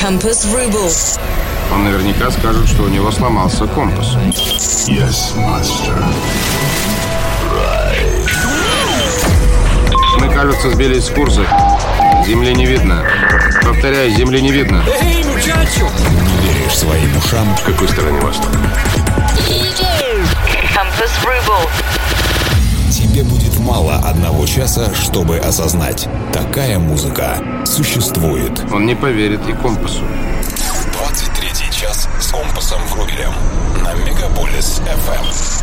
Compass Ruble. Он наверняка скажет, что у него сломался компас. Yes, master. Мы, кажется, сбились с курса. Земли не видно. Повторяю, земли не видно. Эй, мучачо! Не веришь своим ушам? В какой стороне восток? Compass Ruble. Тебе будет мало 1 часа, чтобы осознать. Такая музыка существует. Он не поверит и компасу. 23-й час с компасом Врубелем на Мегаполис FM.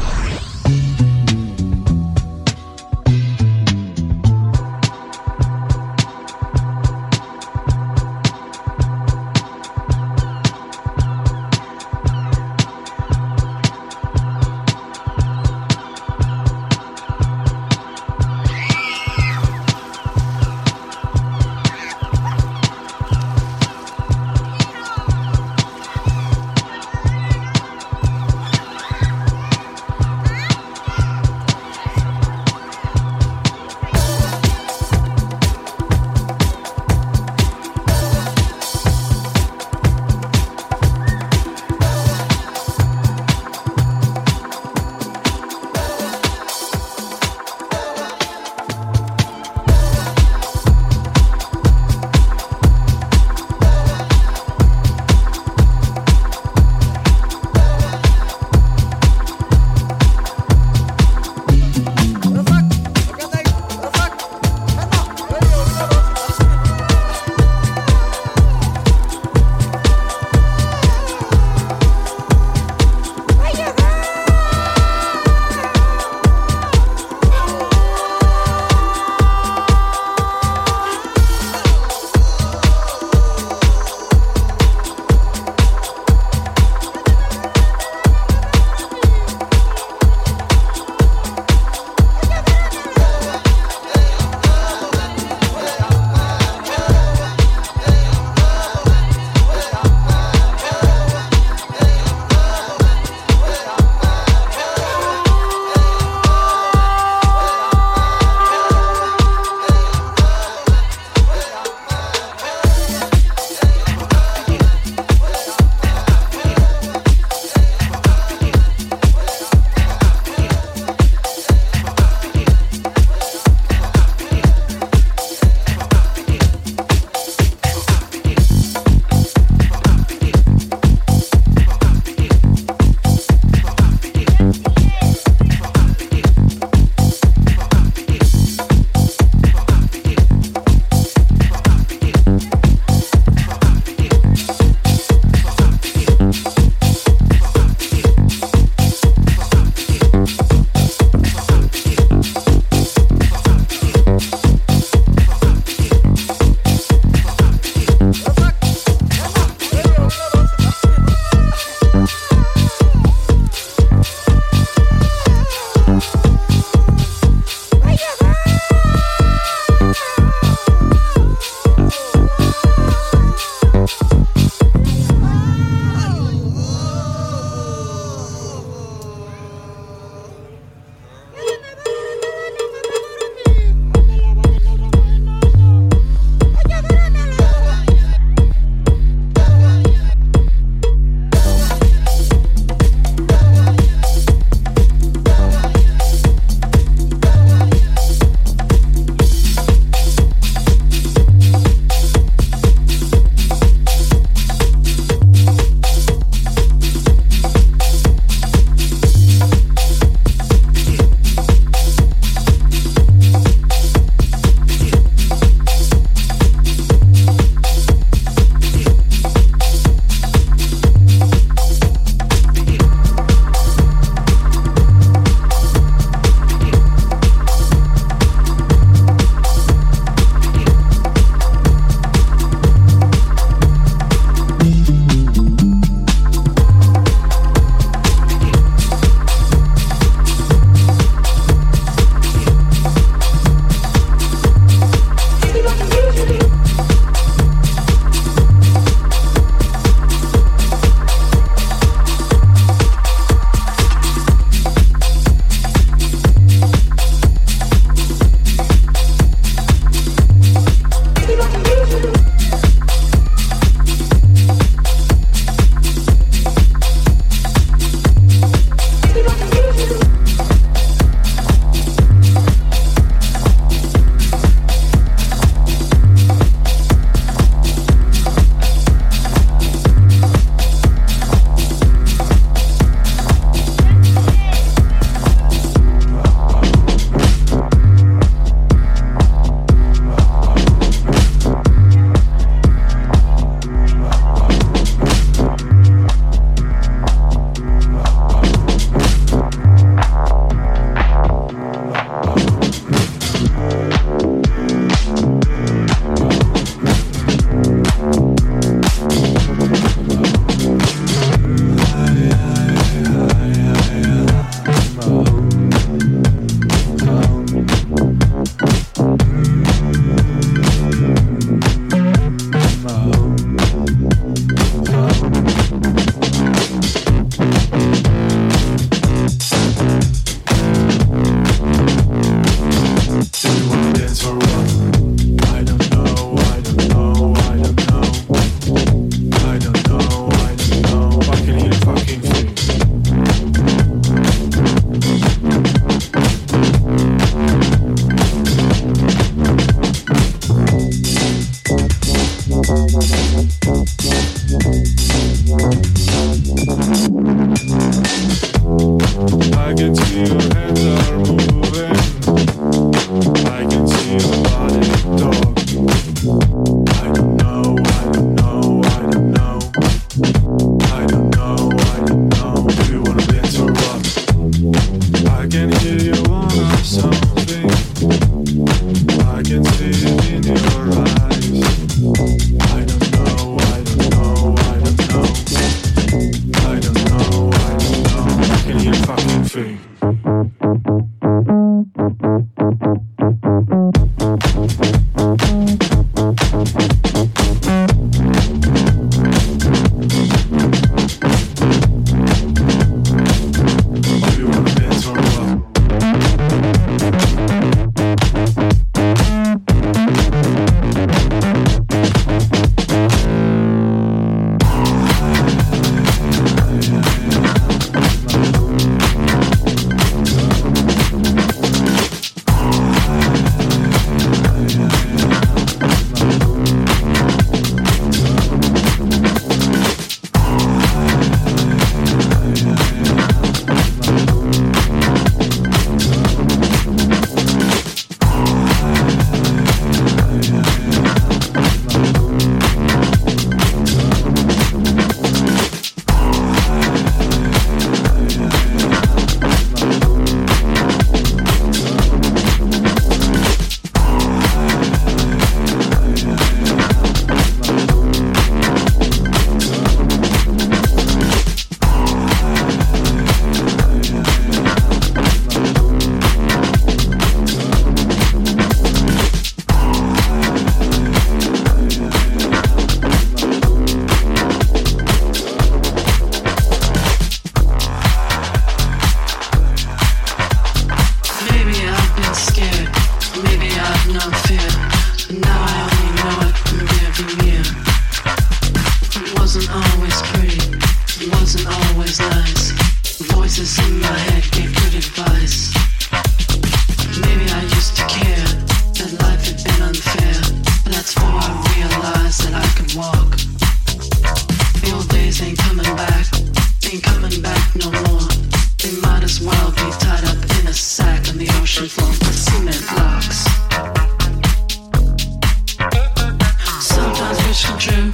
true.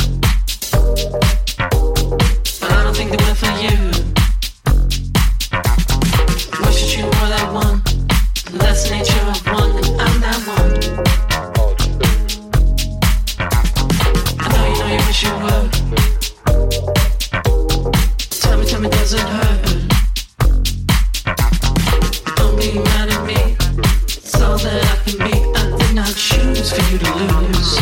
But I don't think they will for you. Wish that you were that one. That's the nature of one, and I'm that one. I know you wish you were. Tell me, does it hurt? Don't be mad at me. It's all that I can be. I did not choose for you to lose.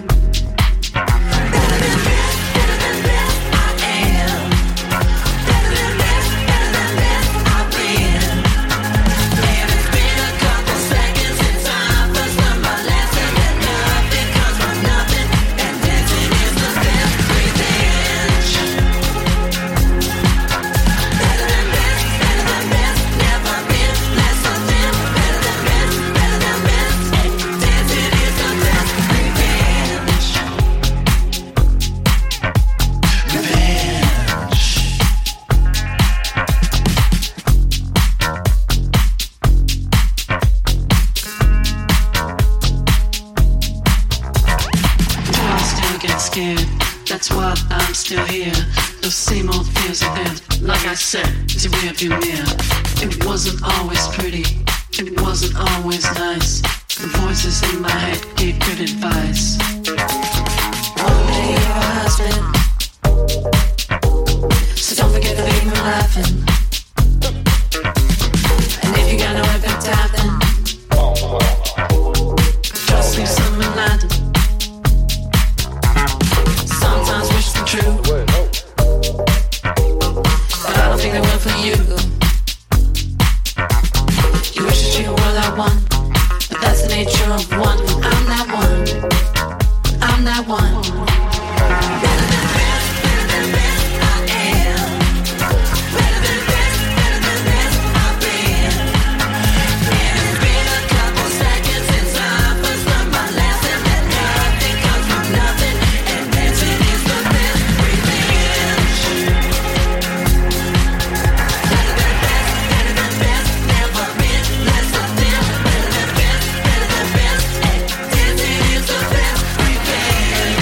That's why I'm still here. Those same old fears are there. Like I said, it's a rearview mirror. It wasn't always pretty. It wasn't always nice. The voices in my head gave good advice. One day you're a husband, so don't forget to leave me laughing. And if you got no epic tapping, just leave some in Latin. Sometimes wish them true, but I don't think they will for you. You wish that you were that one, but that's the nature of one. I'm that one. I'm that one. Better than best, better than best I am. Better than best, better than best I've been. And it's been a couple seconds since I first learned my lesson that nothing comes from nothing, and dancing is the best revenge. Better than best, never been less of them. Better than best, and dancing is the best revenge.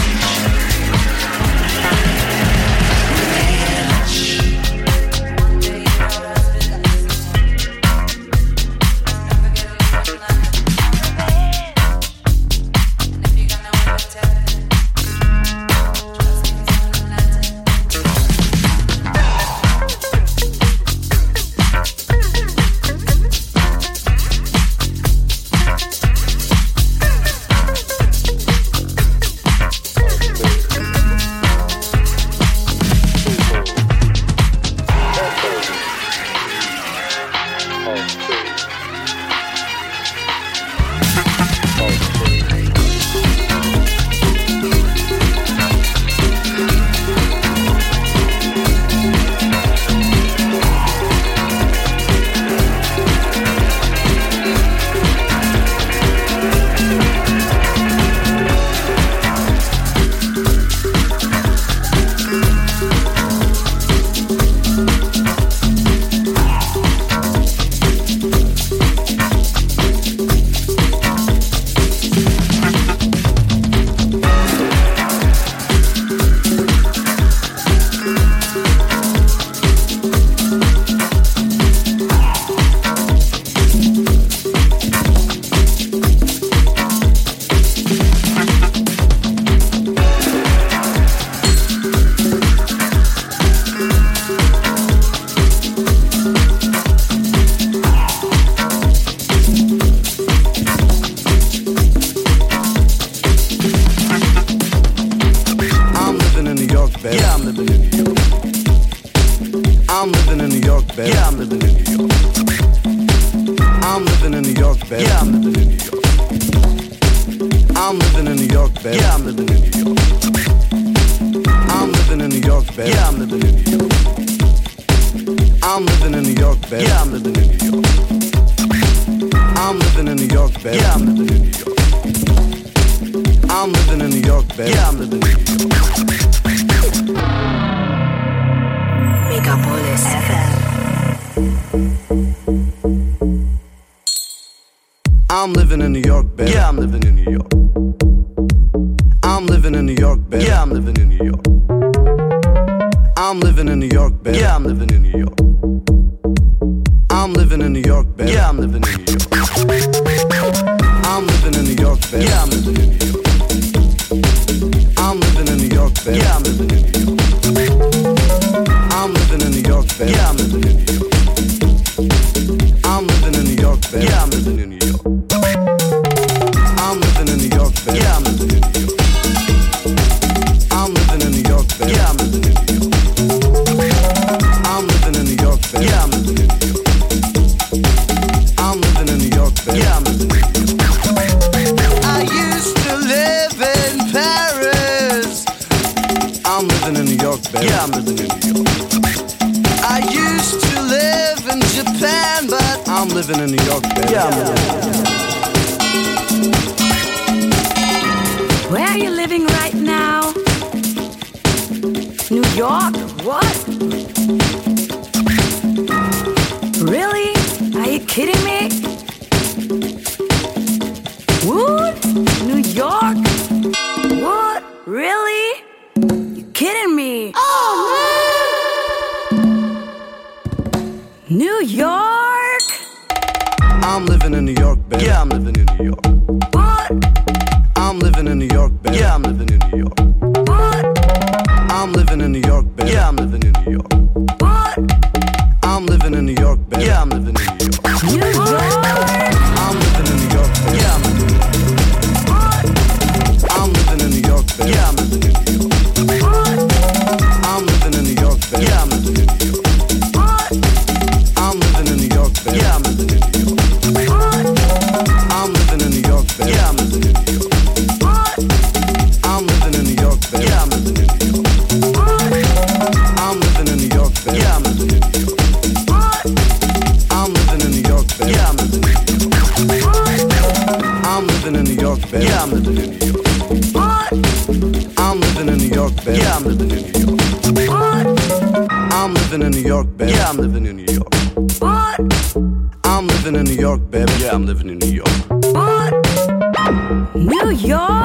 Megapolis FM. I'm living in New York, baby. Yeah, I'm living in New York. I'm living in New York, baby. Yeah, I'm living Yeah, I'm living in New York. I used to live in Japan, but I'm living in New York, baby. Yeah, I'm living in New York. Where are you living right now? New York? What? Really? Are you kidding me? What? New York? What? Really? You kidding me? Oh, man! New York? I'm living in New York, baby. Yeah, I'm living in New York. What? I'm living in New York, baby. Yeah, I'm living in New York. What? I'm living in New York, baby. Yeah, I'm living in New York. What? I'm living in New York, baby. Yeah, I'm living in New York. New York? I'm living in New York, baby. Yeah, I'm living in New York. What? I'm living in New York, baby. Yeah, I'm living in New York. What? I'm living in New York, baby. Yeah, I'm living in New York. What? I'm living in New York, baby. Yeah, I'm living in New York. What? I'm living in New York, baby. Yeah, I'm living in New York. What? I'm living in New York, baby. Yeah, I'm living in New York. What? I'm living in New York, baby. Yeah, I'm living in New York. What? I'm living in New York, baby. Yeah, I'm living in New York. What? I'm living in New York, baby. Yeah, I'm living in New York. What? I'm living in New York, baby. Yeah, I'm living in New York. What? I'm living in New York, baby. Yeah, I'm living in New York. What? I'm living in New York, baby. Yeah, I'm living in New York. What? New York?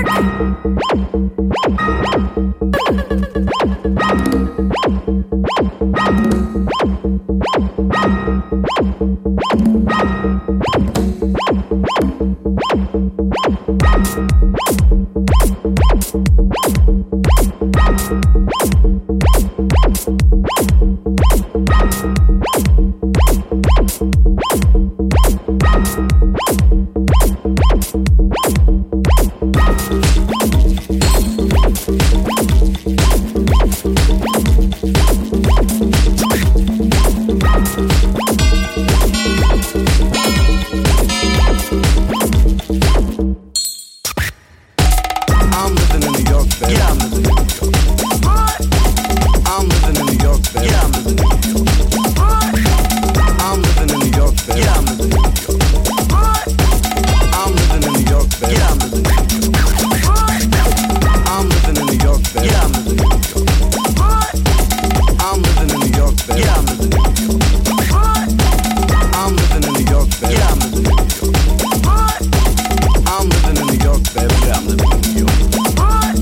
I'm living in New York, baby. Yeah, I'm living in New York. What? I'm living in New York, baby. Yeah, I'm living in New York. What? I'm living in New York, baby. Yeah, I'm living in New York. What? I'm living in New York, baby. Yeah, I'm living in New York. What? I'm living in New York, baby. Yeah, I'm living in New York. What? I'm living in New York, baby. Yeah, I'm living in New York. What? I'm living in New York, baby. Yeah, I'm living in New York. What? I'm living in New York, baby. Yeah, I'm living in New York. What?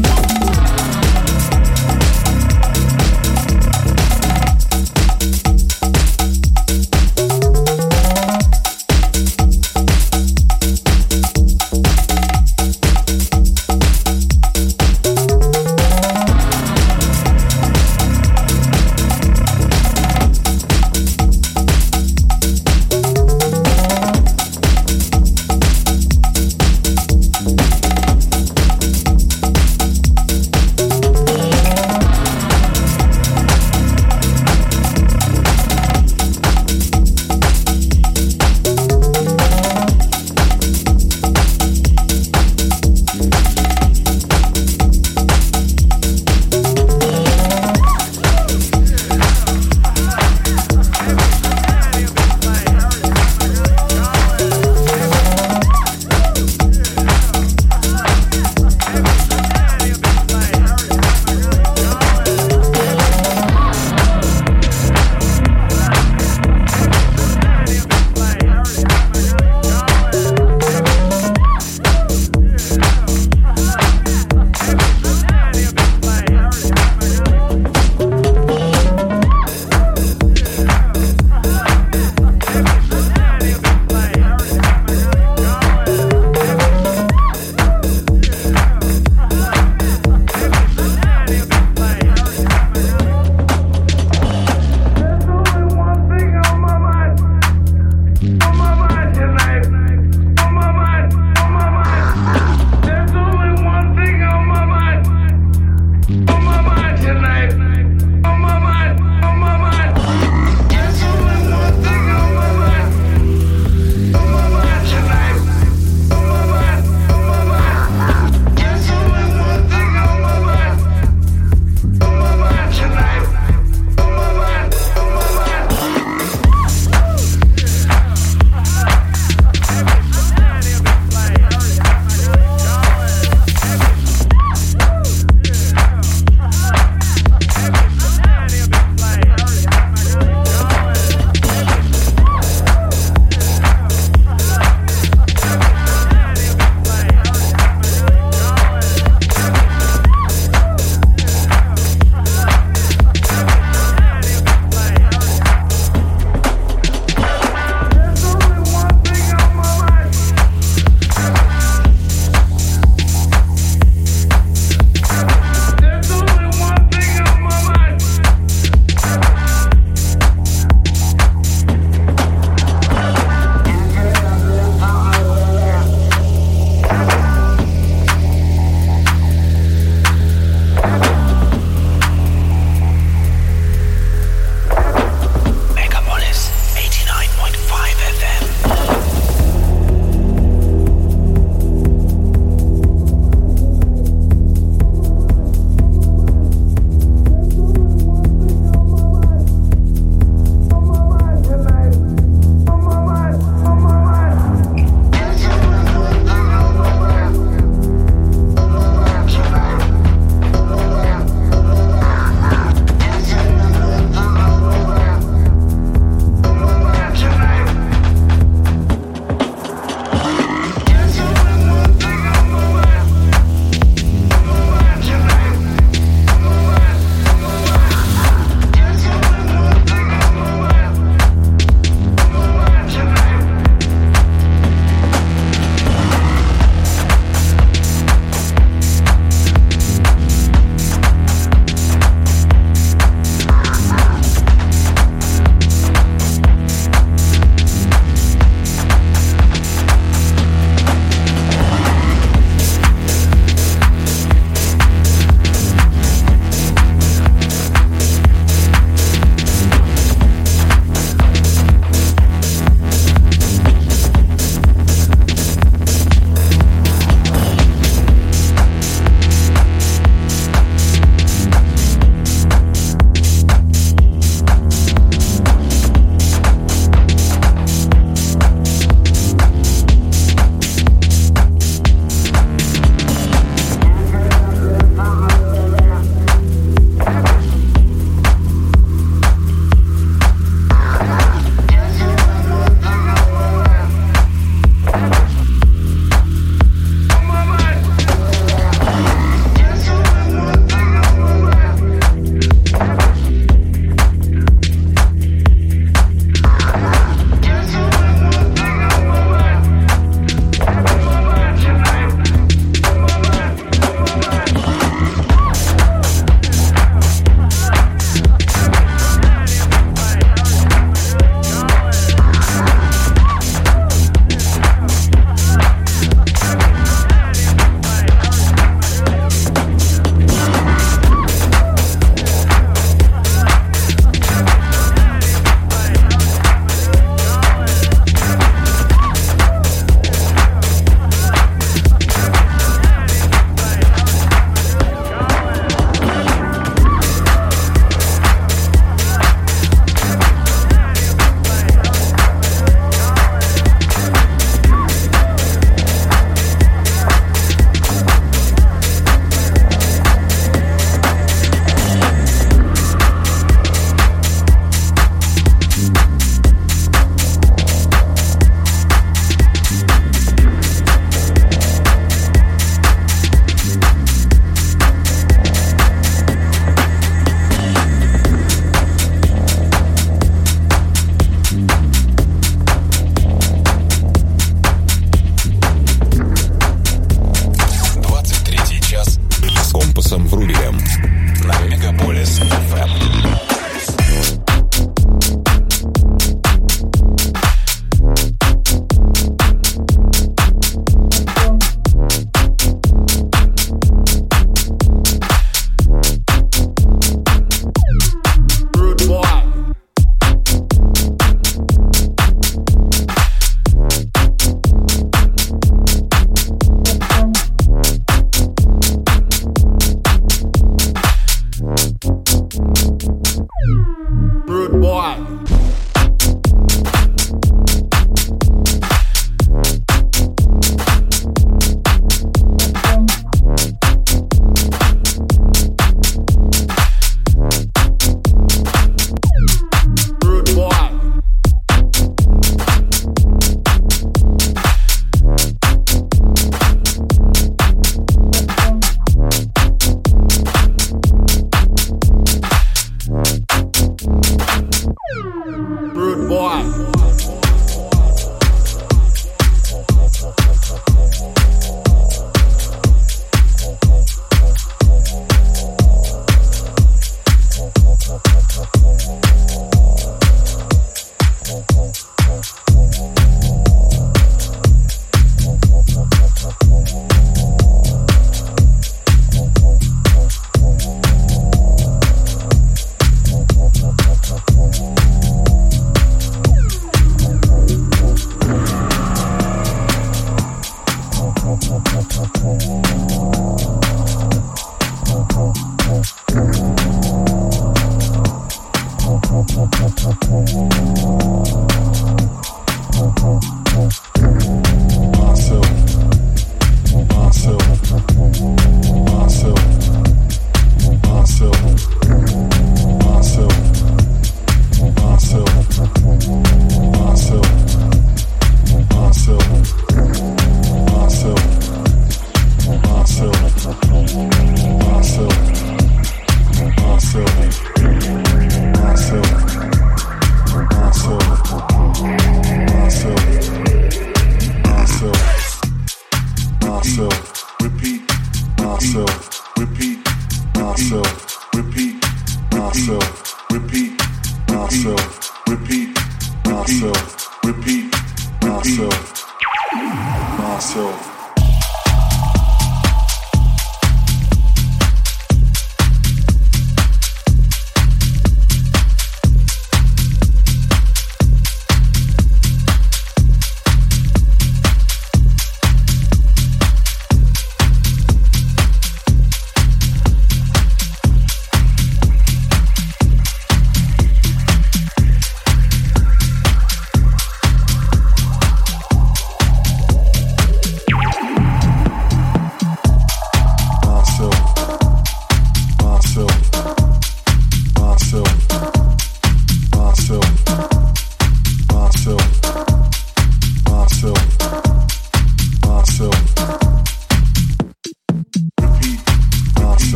компасом Врубелем на Мегаполис FM.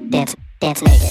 dance naked.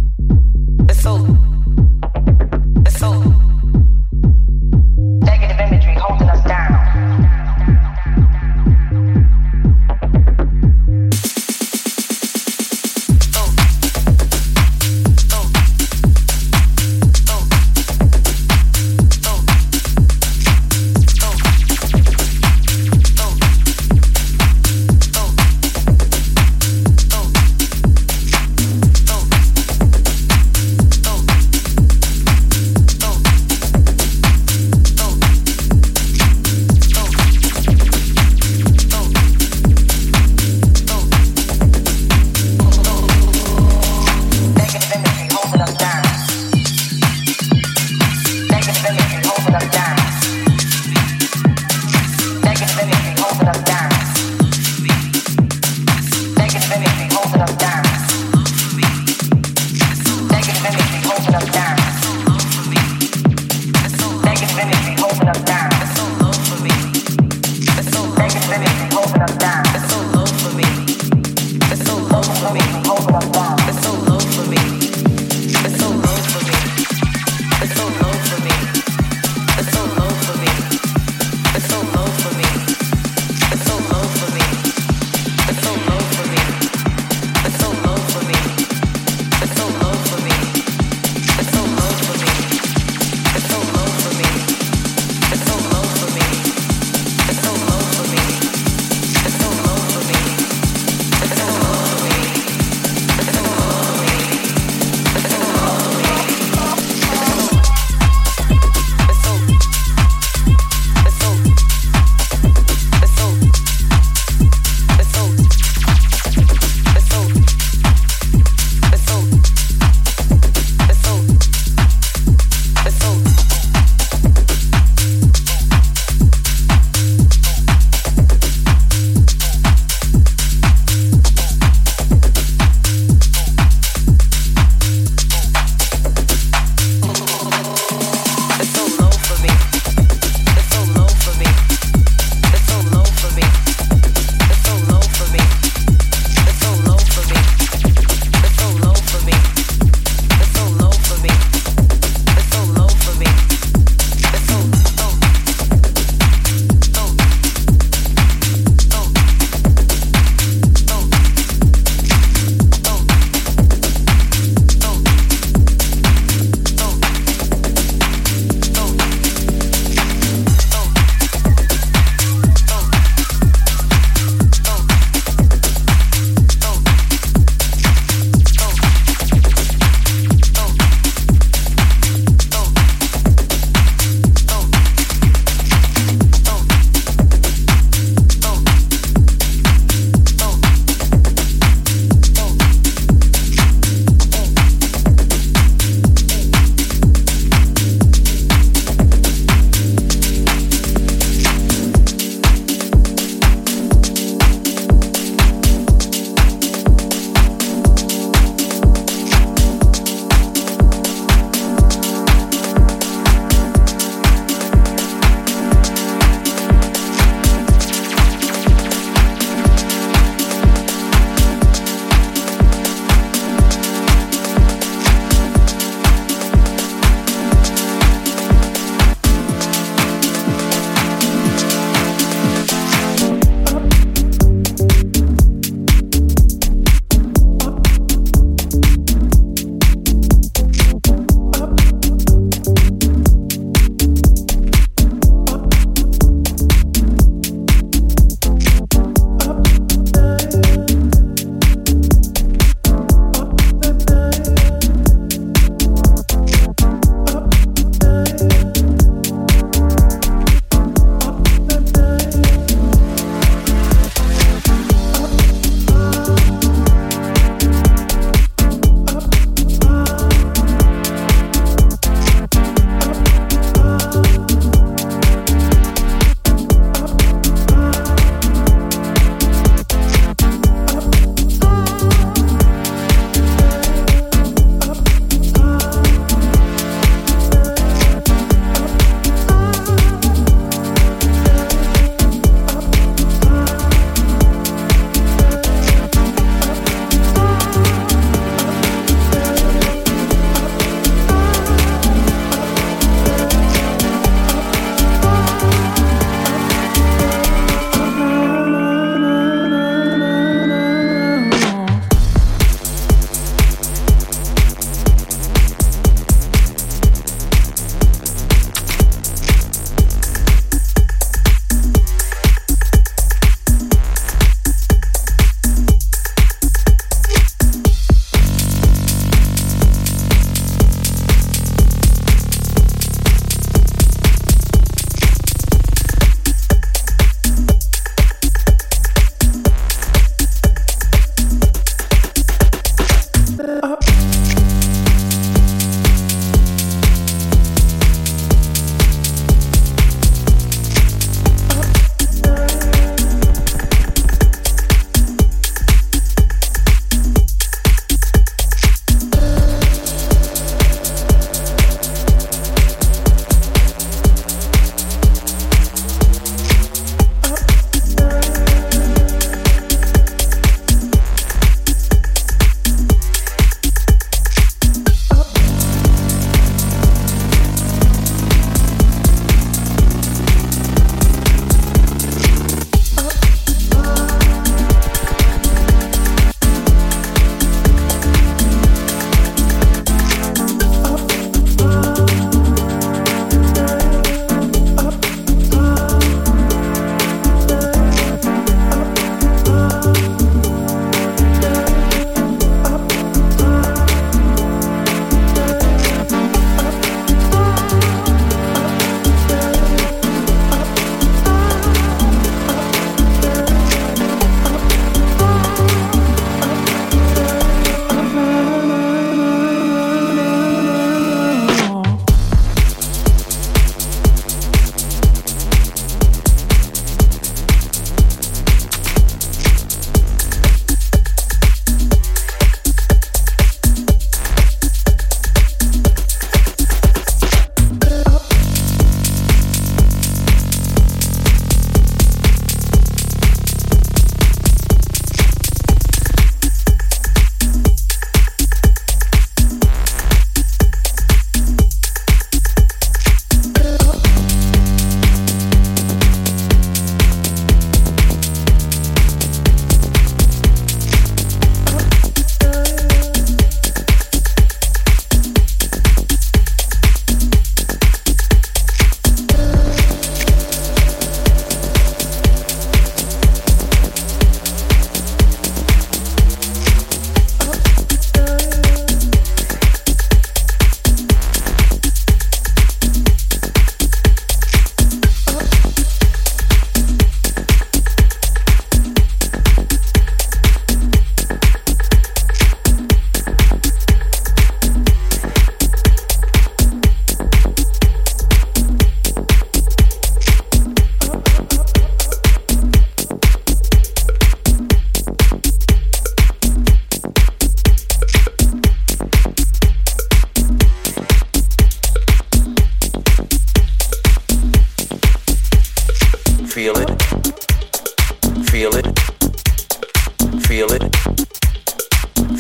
Negative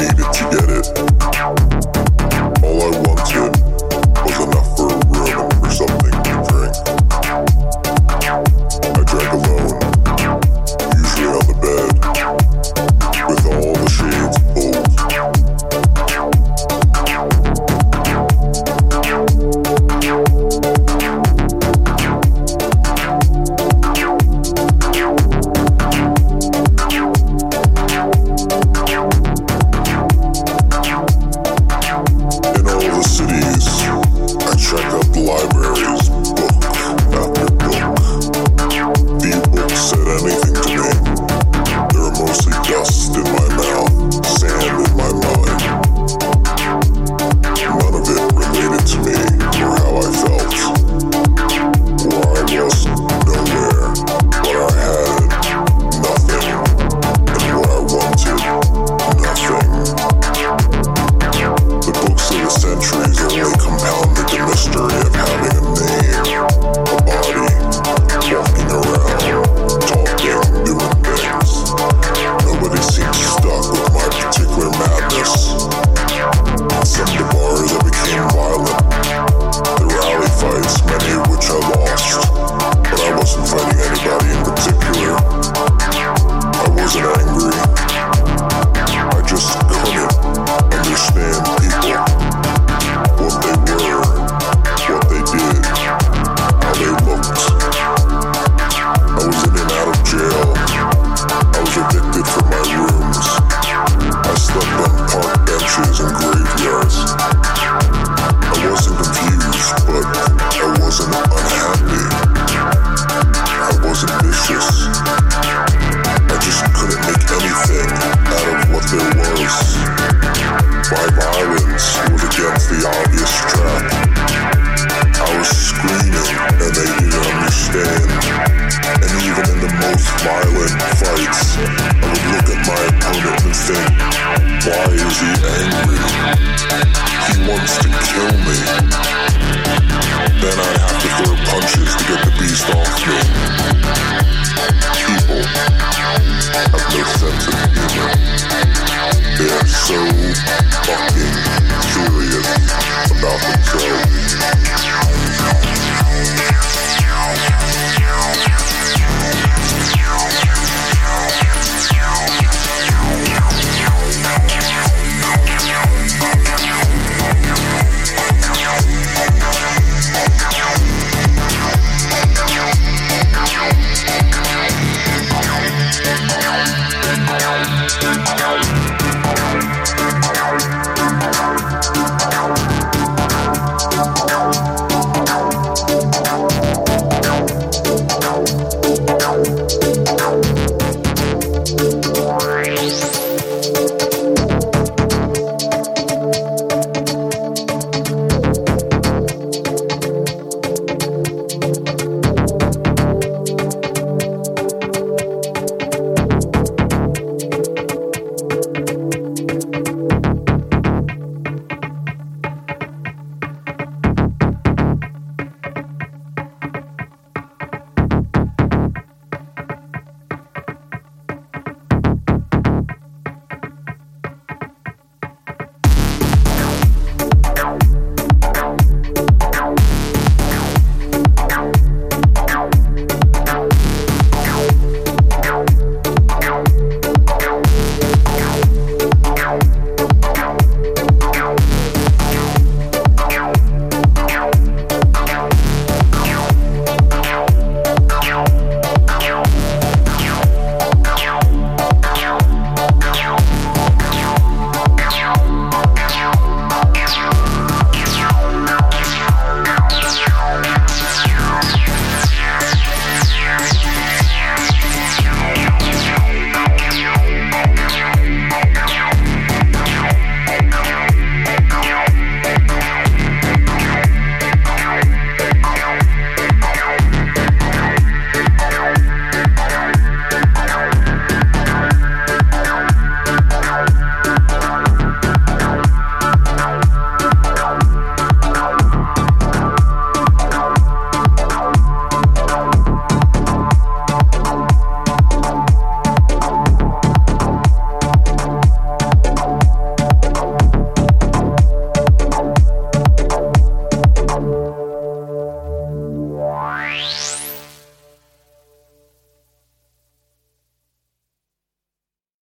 needed to get it. All I wanted was enough for a room and for something to drink. I drank alone, usually on the bed, with all the shades pulled. In all the cities, I check out the libraries, book after book. Few books said anything to me. They were mostly dust in my mouth, sand in my mind. None of it related to me or how I felt. Where I was nowhere, what I had, nothing, and what I wanted, nothing. The books of the centuries only compounded the mystery of having a name, a body, walking around, talking, doing things. Nobody seemed stuck with my particular madness. In some of the bars I became violent. The rally fights, many of which I lost. But I wasn't fighting anybody in particular. I wasn't angry. I just couldn't understand people. What they were, what they did, how they looked. I was in and out of jail. I was evicted from my rooms. I slept on park benches and graveyards. I wasn't confused, but I wasn't unhappy. I wasn't vicious. I just couldn't make anything out of what there was. My violence was against the obvious trap. I was screaming and they didn't understand. And even in the most violent fights, I would look at my opponent and think, why is he angry? He wants to kill me. Then I'd have to throw punches to get the beast off me. People have no sense of humor. They are so